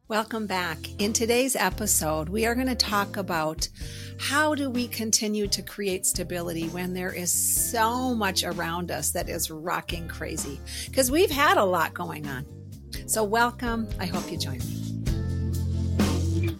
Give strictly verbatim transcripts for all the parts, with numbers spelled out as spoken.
Welcome back. In today's episode, we are going to talk about how do we continue to create stability when there is so much around us that is rocking crazy, because we've had a lot going on. So welcome. I hope you join me.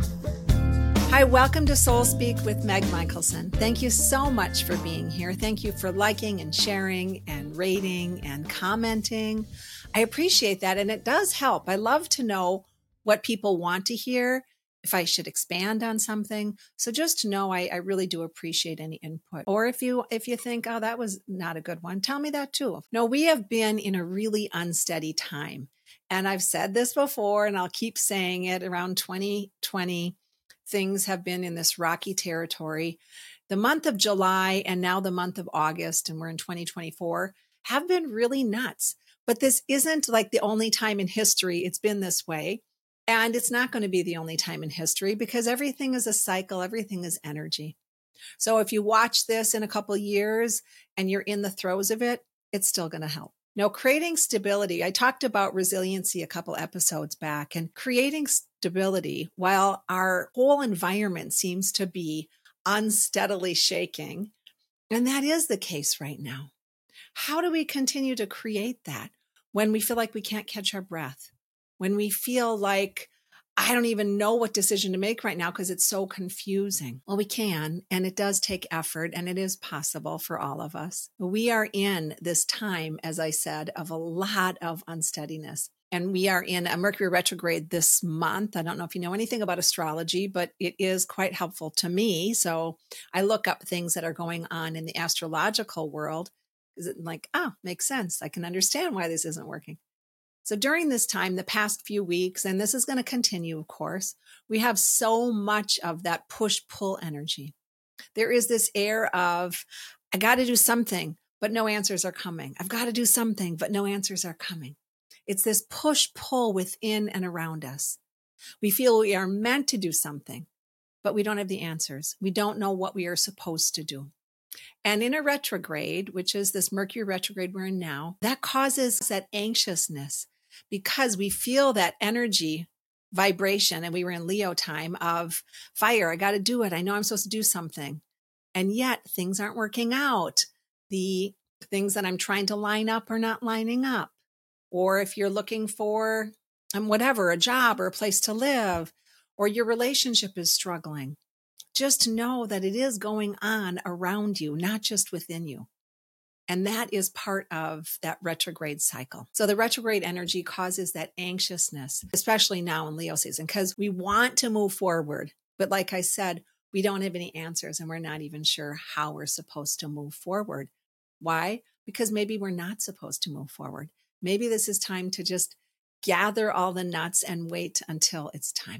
Hi, welcome to Soul Speak with Meg Michelson. Thank you so much for being here. Thank you for liking and sharing and rating and commenting. I appreciate that, and it does help. I love to know what people want to hear, if I should expand on something. So just to know, I, I really do appreciate any input. Or if you if you think, oh, that was not a good one, tell me that too. No, we have been in a really unsteady time. And I've said this before, and I'll keep saying it. Around twenty twenty, things have been in this rocky territory. The month of July and now the month of August, and we're in twenty twenty-four, have been really nuts. But this isn't like the only time in history it's been this way. And it's not going to be the only time in history, because everything is a cycle. Everything is energy. So if you watch this in a couple of years and you're in the throes of it, it's still going to help. Now, creating stability, I talked about resiliency a couple episodes back, and creating stability while our whole environment seems to be unsteadily shaking. And that is the case right now. How do we continue to create that when we feel like we can't catch our breath? When we feel like, I don't even know what decision to make right now because it's so confusing. Well, we can, and it does take effort, and it is possible for all of us. We are in this time, as I said, of a lot of unsteadiness. And we are in a Mercury retrograde this month. I don't know if you know anything about astrology, but it is quite helpful to me. So I look up things that are going on in the astrological world. Is it like, oh, makes sense. I can understand why this isn't working. So during this time, the past few weeks, and this is going to continue, of course, we have so much of that push-pull energy. There is this air of, I got to do something, but no answers are coming. I've got to do something, but no answers are coming. It's this push-pull within and around us. We feel we are meant to do something, but we don't have the answers. We don't know what we are supposed to do. And in a retrograde, which is this Mercury retrograde we're in now, that causes that anxiousness, because we feel that energy vibration, and we were in Leo time of fire. I got to do it. I know I'm supposed to do something. And yet things aren't working out. The things that I'm trying to line up are not lining up. Or if you're looking for um, whatever, a job or a place to live, or your relationship is struggling, just know that it is going on around you, not just within you. And that is part of that retrograde cycle. So the retrograde energy causes that anxiousness, especially now in Leo season, because we want to move forward. But like I said, we don't have any answers, and we're not even sure how we're supposed to move forward. Why? Because maybe we're not supposed to move forward. Maybe this is time to just gather all the nuts and wait until it's time.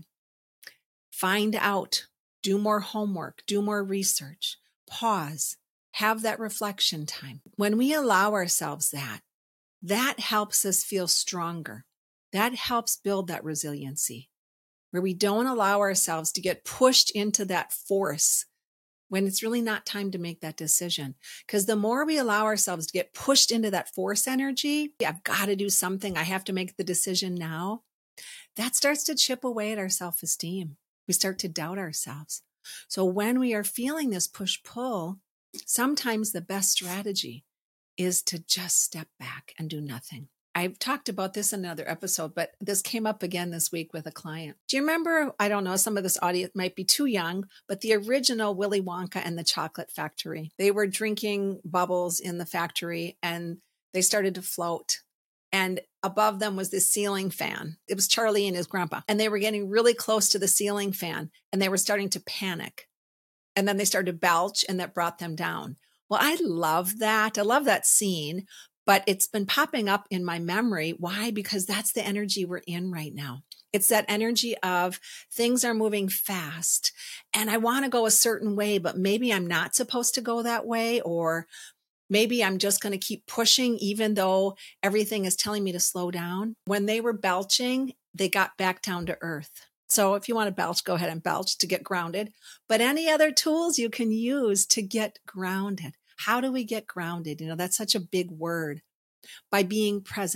Find out, do more homework, do more research, pause. Have that reflection time. When we allow ourselves that, that helps us feel stronger. That helps build that resiliency, where we don't allow ourselves to get pushed into that force when it's really not time to make that decision. Because the more we allow ourselves to get pushed into that force energy, I've got to do something, I have to make the decision now, that starts to chip away at our self-esteem. We start to doubt ourselves. So when we are feeling this push-pull, sometimes the best strategy is to just step back and do nothing. I've talked about this in another episode, but this came up again this week with a client. Do you remember, I don't know, some of this audience might be too young, but the original Willy Wonka and the Chocolate Factory? They were drinking bubbles in the factory and they started to float. And above them was this ceiling fan. It was Charlie and his grandpa. And they were getting really close to the ceiling fan and they were starting to panic. And then they started to belch, and that brought them down. Well, I love that. I love that scene, but it's been popping up in my memory. Why? Because that's the energy we're in right now. It's that energy of things are moving fast and I want to go a certain way, but maybe I'm not supposed to go that way, or maybe I'm just going to keep pushing even though everything is telling me to slow down. When they were belching, they got back down to earth. So if you want to belch, go ahead and belch to get grounded. But any other tools you can use to get grounded. How do we get grounded? You know, that's such a big word. By being present,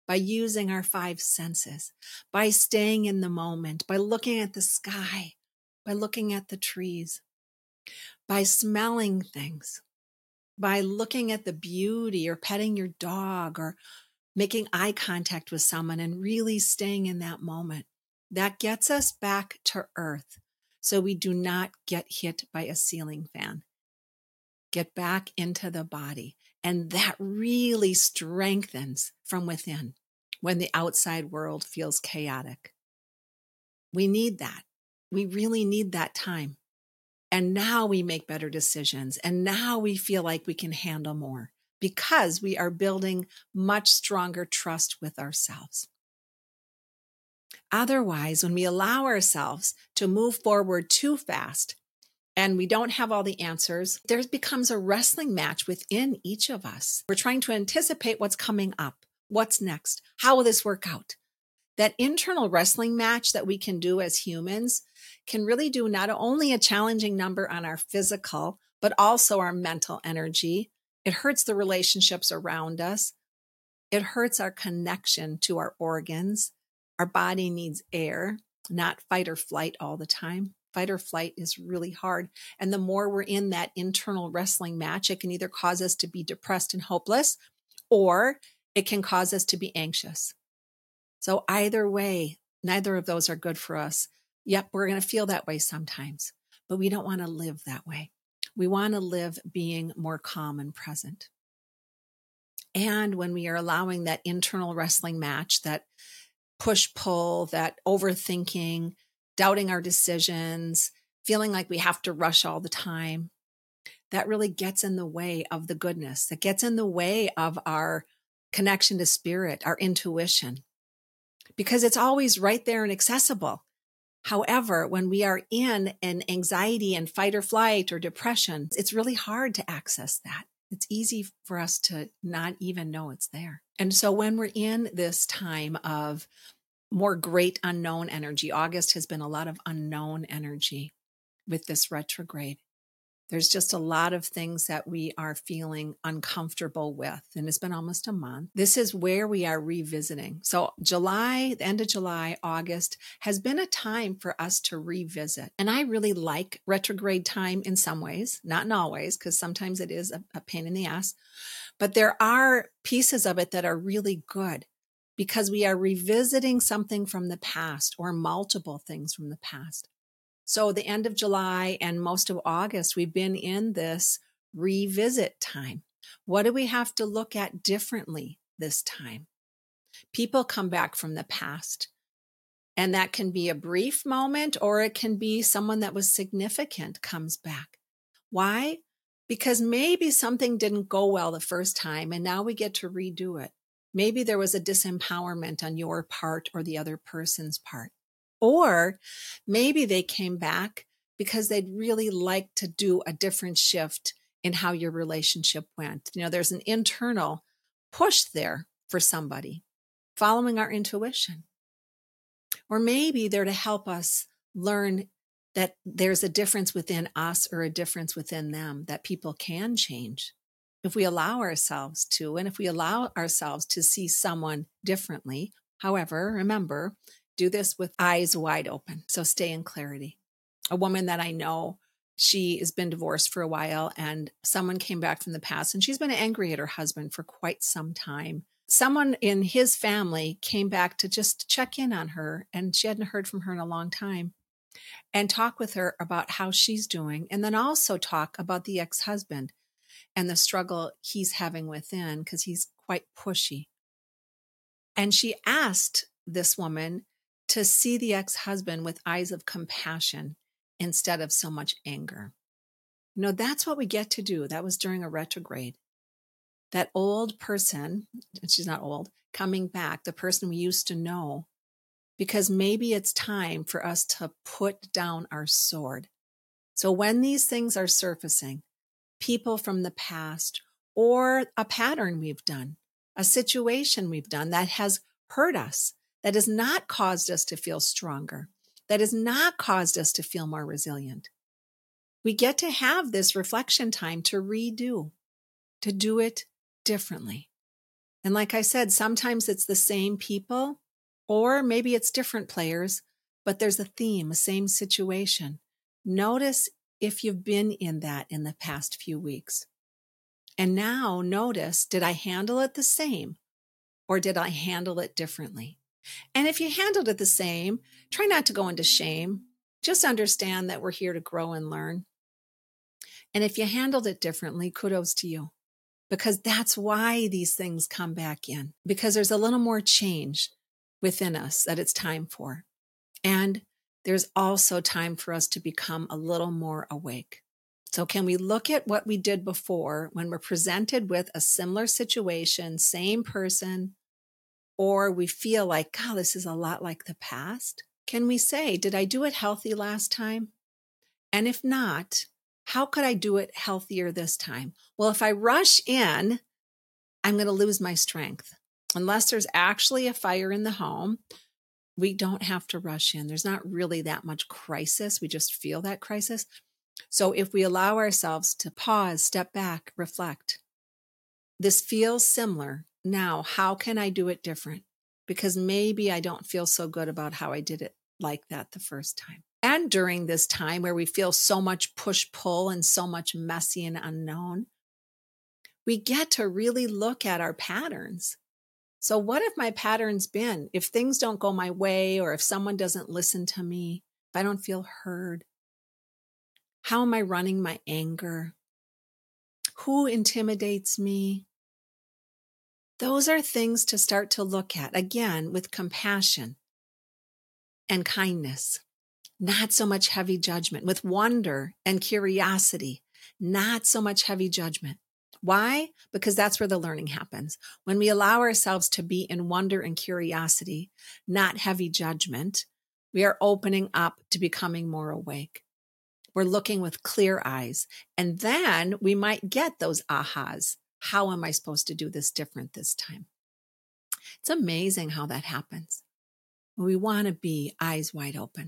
by using our five senses, by staying in the moment, by looking at the sky, by looking at the trees, by smelling things, by looking at the beauty or petting your dog or making eye contact with someone and really staying in that moment. That gets us back to earth so we do not get hit by a ceiling fan. Get back into the body. And that really strengthens from within when the outside world feels chaotic. We need that. We really need that time. And now we make better decisions. And now we feel like we can handle more because we are building much stronger trust with ourselves. Otherwise, when we allow ourselves to move forward too fast and we don't have all the answers, there becomes a wrestling match within each of us. We're trying to anticipate what's coming up. What's next? How will this work out? That internal wrestling match that we can do as humans can really do not only a challenging number on our physical, but also our mental energy. It hurts the relationships around us. It hurts our connection to our organs. Our body needs air, not fight or flight all the time. Fight or flight is really hard. And the more we're in that internal wrestling match, it can either cause us to be depressed and hopeless, or it can cause us to be anxious. So either way, neither of those are good for us. Yep, we're going to feel that way sometimes, but we don't want to live that way. We want to live being more calm and present. And when we are allowing that internal wrestling match, that push-pull, that overthinking, doubting our decisions, feeling like we have to rush all the time, that really gets in the way of the goodness, that gets in the way of our connection to spirit, our intuition, because it's always right there and accessible. However, when we are in an anxiety and fight or flight or depression, it's really hard to access that. It's easy for us to not even know it's there. And so when we're in this time of more great unknown energy, August has been a lot of unknown energy with this retrograde. There's just a lot of things that we are feeling uncomfortable with. And it's been almost a month. This is where we are revisiting. So July, the end of July, August has been a time for us to revisit. And I really like retrograde time in some ways, not in all ways, because sometimes it is a, a pain in the ass. But there are pieces of it that are really good because we are revisiting something from the past or multiple things from the past. So the end of July and most of August, we've been in this revisit time. What do we have to look at differently this time? People come back from the past, and that can be a brief moment or it can be someone that was significant comes back. Why? Because maybe something didn't go well the first time and now we get to redo it. Maybe there was a disempowerment on your part or the other person's part. Or maybe they came back because they'd really like to do a different shift in how your relationship went. You know, there's an internal push there for somebody, following our intuition. Or maybe they're to help us learn that there's a difference within us or a difference within them, that people can change if we allow ourselves to, and if we allow ourselves to see someone differently. However, remember, do this with eyes wide open. So stay in clarity. A woman that I know, she has been divorced for a while and someone came back from the past and she's been angry at her husband for quite some time. Someone in his family came back to just check in on her and she hadn't heard from her in a long time and talk with her about how she's doing. And then also talk about the ex-husband and the struggle he's having within because he's quite pushy. And she asked this woman to see the ex-husband with eyes of compassion instead of so much anger. You know, that's what we get to do. That was during a retrograde. That old person, and she's not old, coming back, the person we used to know, because maybe it's time for us to put down our sword. So when these things are surfacing, people from the past or a pattern we've done, a situation we've done that has hurt us, that has not caused us to feel stronger, that has not caused us to feel more resilient. We get to have this reflection time to redo, to do it differently. And like I said, sometimes it's the same people, or maybe it's different players, but there's a theme, a same situation. Notice if you've been in that in the past few weeks. And now notice, did I handle it the same or did I handle it differently? And if you handled it the same, try not to go into shame. Just understand that we're here to grow and learn. And if you handled it differently, kudos to you, because that's why these things come back in, because there's a little more change within us that it's time for. And there's also time for us to become a little more awake. So can we look at what we did before when we're presented with a similar situation, same person, or we feel like, God, this is a lot like the past? Can we say, did I do it healthy last time? And if not, how could I do it healthier this time? Well, if I rush in, I'm going to lose my strength. Unless there's actually a fire in the home, we don't have to rush in. There's not really that much crisis. We just feel that crisis. So if we allow ourselves to pause, step back, reflect, this feels similar. Now, how can I do it different? Because maybe I don't feel so good about how I did it like that the first time. And during this time where we feel so much push-pull and so much messy and unknown, we get to really look at our patterns. So what have my patterns been? If things don't go my way, or if someone doesn't listen to me, if I don't feel heard, how am I running my anger? Who intimidates me? Those are things to start to look at, again, with compassion and kindness, not so much heavy judgment, with wonder and curiosity, not so much heavy judgment. Why? Because that's where the learning happens. When we allow ourselves to be in wonder and curiosity, not heavy judgment, we are opening up to becoming more awake. We're looking with clear eyes. And then we might get those ahas. How am I supposed to do this different this time? It's amazing how that happens. We want to be eyes wide open.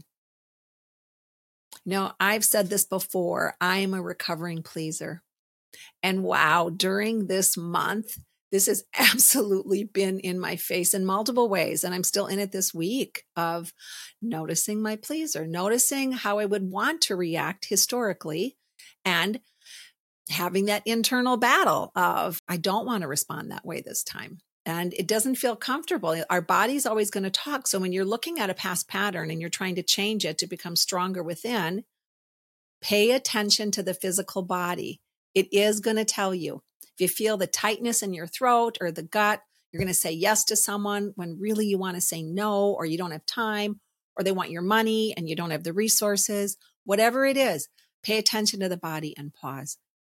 Now, I've said this before, I am a recovering pleaser. And wow, during this month, this has absolutely been in my face in multiple ways. And I'm still in it this week of noticing my pleaser, noticing how I would want to react historically, and having that internal battle of, I don't want to respond that way this time. And it doesn't feel comfortable. Our body's always going to talk. So when you're looking at a past pattern and you're trying to change it to become stronger within, pay attention to the physical body. It is going to tell you. If you feel the tightness in your throat or the gut, you're going to say yes to someone when really you want to say no, or you don't have time, or they want your money and you don't have the resources. Whatever it is, pay attention to the body and pause.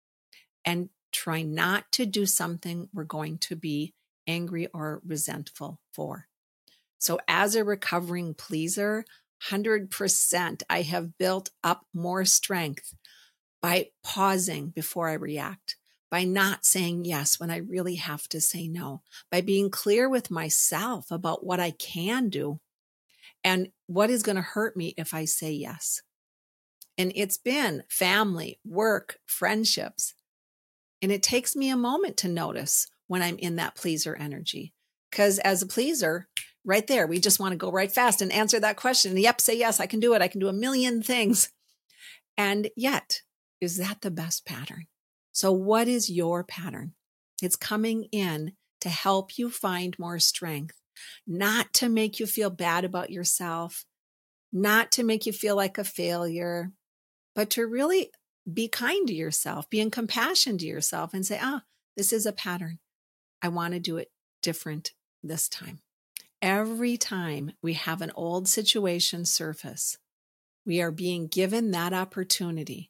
And try not to do something we're going to be angry or resentful for. So as a recovering pleaser, one hundred percent I have built up more strength by pausing before I react, by not saying yes when I really have to say no, by being clear with myself about what I can do and what is going to hurt me if I say yes. And it's been family, work, friendships. And it takes me a moment to notice when I'm in that pleaser energy. Because as a pleaser, right there, we just want to go right fast and answer that question. Yep, say yes, I can do it. I can do a million things. And yet, is that the best pattern? So what is your pattern? It's coming in to help you find more strength, not to make you feel bad about yourself, not to make you feel like a failure, but to really be kind to yourself, be in compassion to yourself and say, ah, this is a pattern. I want to do it different this time. Every time we have an old situation surface, we are being given that opportunity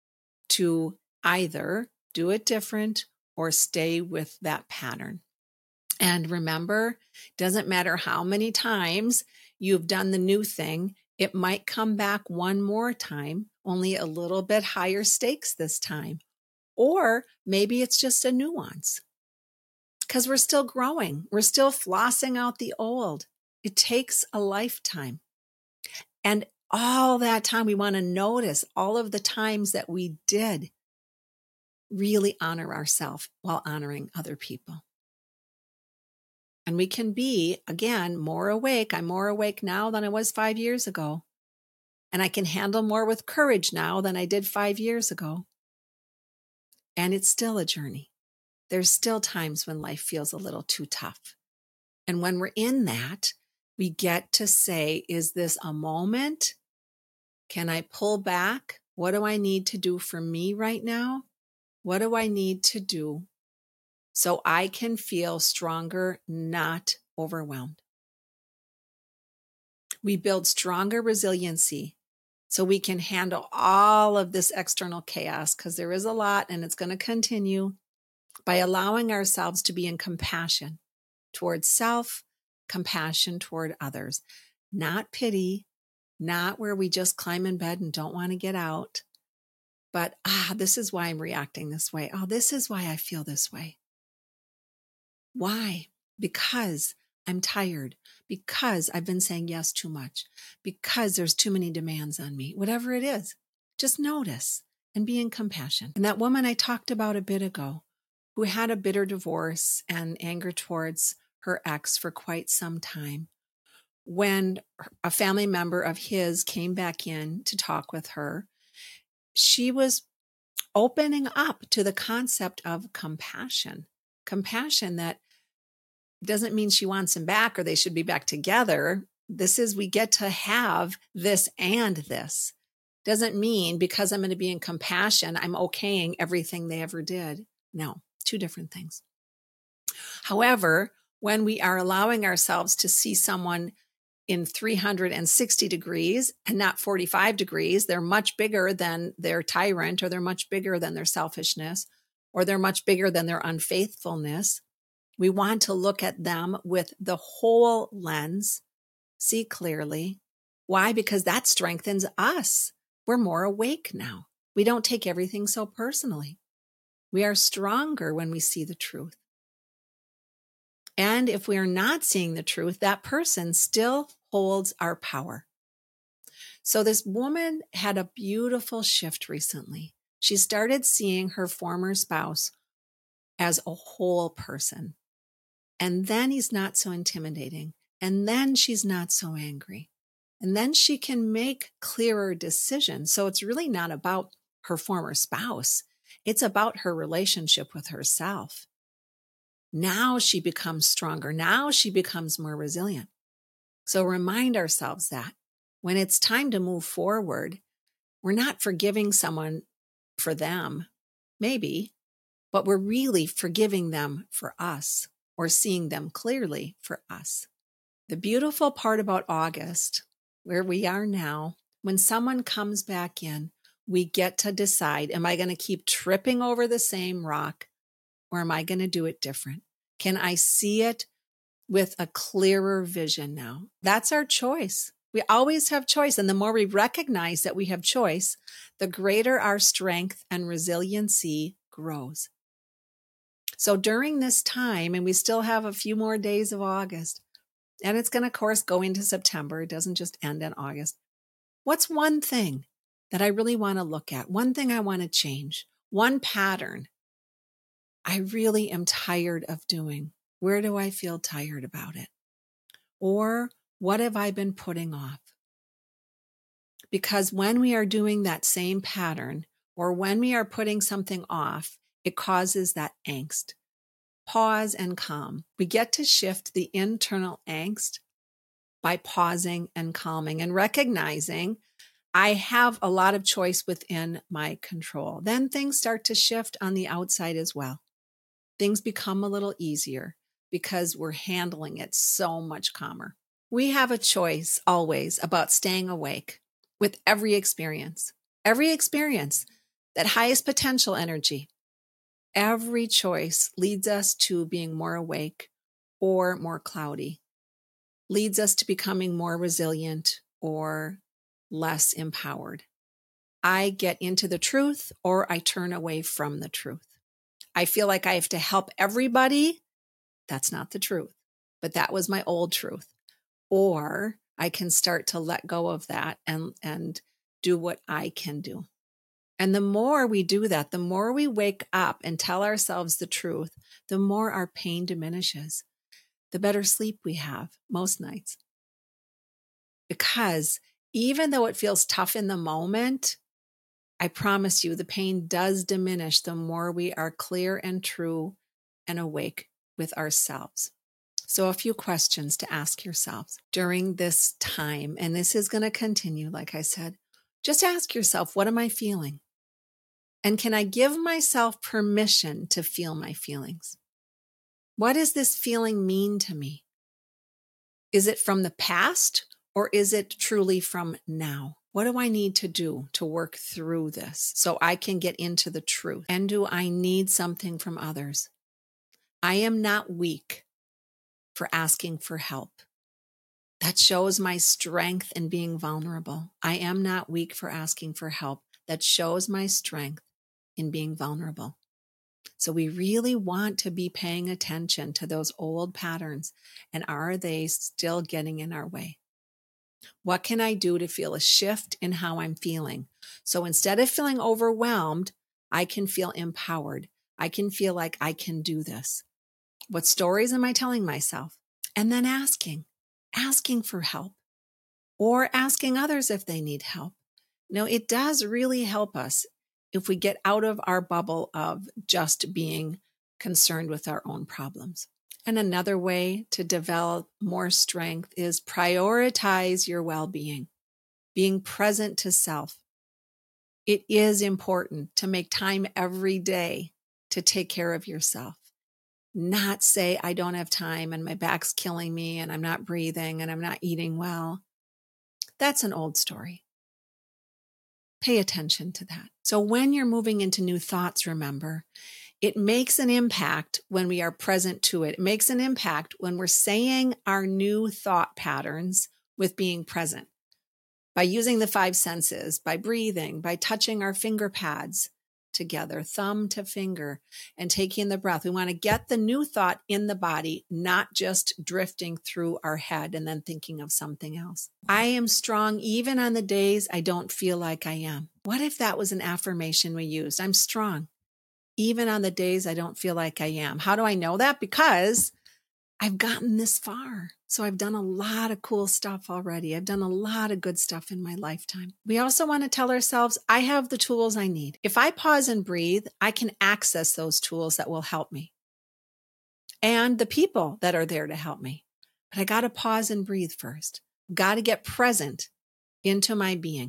to either do it different or stay with that pattern. And remember, it doesn't matter how many times you've done the new thing, it might come back one more time, only a little bit higher stakes this time. Or maybe it's just a nuance because we're still growing. We're still flossing out the old. It takes a lifetime. And all that time, we want to notice all of the times that we did really honor ourselves while honoring other people. And we can be, again, more awake. I'm more awake now than I was five years ago. And I can handle more with courage now than I did five years ago. And it's still a journey. There's still times when life feels a little too tough. And when we're in that, we get to say, is this a moment? Can I pull back? What do I need to do for me right now? What do I need to do so I can feel stronger, not overwhelmed? We build stronger resiliency so we can handle all of this external chaos, because there is a lot and it's going to continue, by allowing ourselves to be in compassion towards self, compassion toward others, not pity, not where we just climb in bed and don't want to get out, but, ah, this is why I'm reacting this way. Oh, this is why I feel this way. Why? Because I'm tired, because I've been saying yes too much, because there's too many demands on me, whatever it is. Just notice and be in compassion. And that woman I talked about a bit ago, who had a bitter divorce and anger towards her ex for quite some time, when a family member of his came back in to talk with her, she was opening up to the concept of compassion. Compassion that doesn't mean she wants him back or they should be back together. This is, we get to have this and this. Doesn't mean because I'm going to be in compassion, I'm okaying everything they ever did. No, two different things. However, when we are allowing ourselves to see someone in three hundred sixty degrees and not forty-five degrees, they're much bigger than their tyrant, or they're much bigger than their selfishness, or they're much bigger than their unfaithfulness. We want to look at them with the whole lens, see clearly. Why? Because that strengthens us. We're more awake now. We don't take everything so personally. We are stronger when we see the truth. And if we are not seeing the truth, that person still holds our power. So this woman had a beautiful shift recently. She started seeing her former spouse as a whole person. And then he's not so intimidating. And then she's not so angry. And then she can make clearer decisions. So it's really not about her former spouse. It's about her relationship with herself. Now she becomes stronger. Now she becomes more resilient. So remind ourselves that when it's time to move forward, we're not forgiving someone for them, maybe, but we're really forgiving them for us, or seeing them clearly for us. The beautiful part about August, where we are now, when someone comes back in, we get to decide, am I going to keep tripping over the same rock, or am I going to do it different? Can I see it with a clearer vision now? That's our choice. We always have choice. And the more we recognize that we have choice, the greater our strength and resiliency grows. So during this time, and we still have a few more days of August, and it's going to, of course, go into September. It doesn't just end in August. What's one thing that I really want to look at? One thing I want to change? One pattern I really am tired of doing? Where do I feel tired about it? Or what have I been putting off? Because when we are doing that same pattern, or when we are putting something off, it causes that angst. Pause and calm. We get to shift the internal angst by pausing and calming and recognizing I have a lot of choice within my control. Then things start to shift on the outside as well. Things become a little easier because we're handling it so much calmer. We have a choice always about staying awake with every experience, every experience, that highest potential energy. Every choice leads us to being more awake or more cloudy, leads us to becoming more resilient or less empowered. I get into the truth or I turn away from the truth. I feel like I have to help everybody. That's not the truth, but that was my old truth. Or I can start to let go of that and, and do what I can do. And the more we do that, the more we wake up and tell ourselves the truth, the more our pain diminishes. the better sleep we have most nights. Because even though it feels tough in the moment, I promise you the pain does diminish the more we are clear and true and awake with ourselves. So a few questions to ask yourselves during this time, and this is going to continue, like I said. Just ask yourself, what am I feeling? And can I give myself permission to feel my feelings? What does this feeling mean to me? Is it from the past or is it truly from now? What do I need to do to work through this so I can get into the truth? And do I need something from others? I am not weak for asking for help. That shows my strength in being vulnerable. I am not weak for asking for help. That shows my strength in being vulnerable. So we really want to be paying attention to those old patterns, and are they still getting in our way? What can I do to feel a shift in how I'm feeling? So instead of feeling overwhelmed, I can feel empowered. I can feel like I can do this. What stories am I telling myself? And then asking, asking for help, or asking others if they need help. Now, it does really help us if we get out of our bubble of just being concerned with our own problems. And another way to develop more strength is prioritize your well-being, being present to self. It is important to make time every day to take care of yourself. Not say, I don't have time and my back's killing me and I'm not breathing and I'm not eating well. That's an old story. Pay attention to that. So when you're moving into new thoughts, remember, it makes an impact when we are present to it. It makes an impact when we're saying our new thought patterns with being present. By using the five senses, by breathing, by touching our finger pads together, thumb to finger, and taking the breath. We want to get the new thought in the body, not just drifting through our head and then thinking of something else. I am strong even on the days I don't feel like I am. What if that was an affirmation we used? I'm strong even on the days I don't feel like I am. How do I know that? Because I've gotten this far. So I've done a lot of cool stuff already. I've done a lot of good stuff in my lifetime. We also want to tell ourselves, I have the tools I need. If I pause and breathe, I can access those tools that will help me and the people that are there to help me. But I got to pause and breathe first. Got to get present into my being.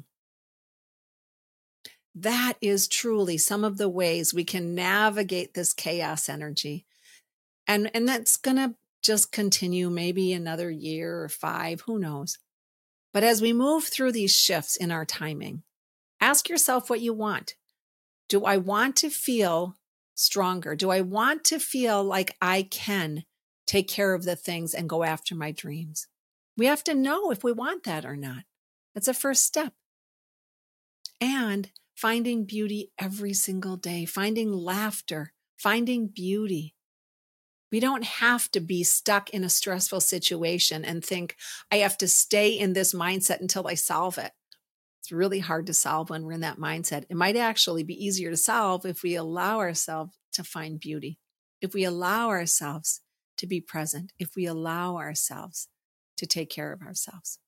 That is truly some of the ways we can navigate this chaos energy. And, and that's going to just continue maybe another year or five, who knows. But as we move through these shifts in our timing, ask yourself what you want. Do I want to feel stronger? Do I want to feel like I can take care of the things and go after my dreams? We have to know if we want that or not. That's a first step. And finding beauty every single day, finding laughter, finding beauty. We don't have to be stuck in a stressful situation and think, I have to stay in this mindset until I solve it. It's really hard to solve when we're in that mindset. It might actually be easier to solve if we allow ourselves to find beauty, if we allow ourselves to be present, if we allow ourselves to take care of ourselves.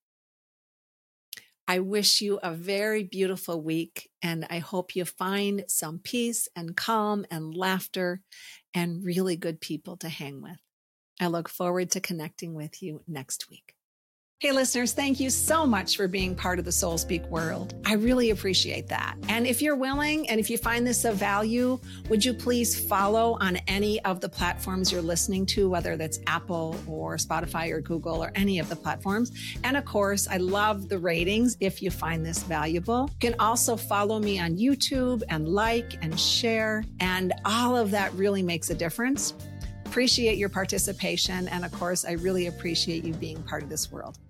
I wish you a very beautiful week, and I hope you find some peace and calm and laughter and really good people to hang with. I look forward to connecting with you next week. Hey listeners, thank you so much for being part of the Soul Speak world. I really appreciate that. And if you're willing, and if you find this of value, would you please follow on any of the platforms you're listening to, whether that's Apple or Spotify or Google or any of the platforms. And of course, I love the ratings if you find this valuable. You can also follow me on YouTube and like and share. And all of that really makes a difference. Appreciate your participation. And of course, I really appreciate you being part of this world.